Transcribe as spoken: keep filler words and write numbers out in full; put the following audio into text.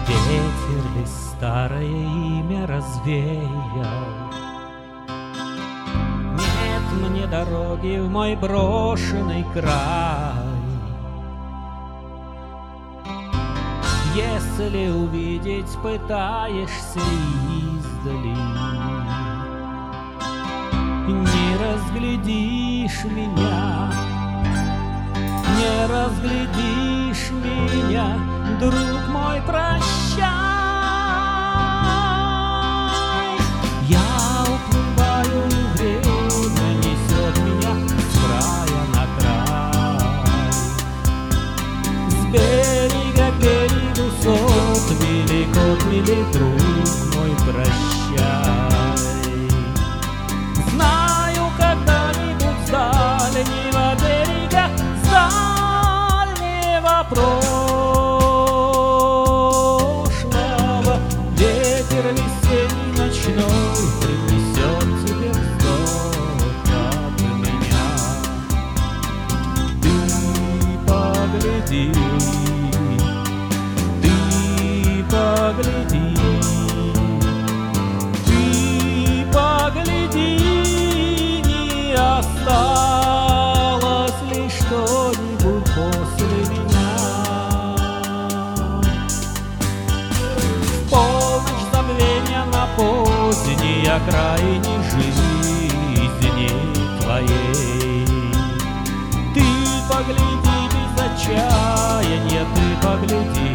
Ветер ли старое имя развеял? Нет мне дороги в мой брошенный край. Если увидеть пытаешься издали, не разглядишь меня, не разглядишь меня, друг мой, прощай. Я уплываю, и время несет меня с края на край. С берега к берегу сот мили, кот мили, друг мой, прощай. Знаю, когда-нибудь с дальнего берега, с дальнего прошлого ветер весенний ночной принесет тебе вздох от меня. Ты погляди, ты погляди, ты погляди, не осталось ли что-нибудь после меня. В полночь забвения на поздней окраине жизни твоей ты погляди без отчаяния, ты погляди.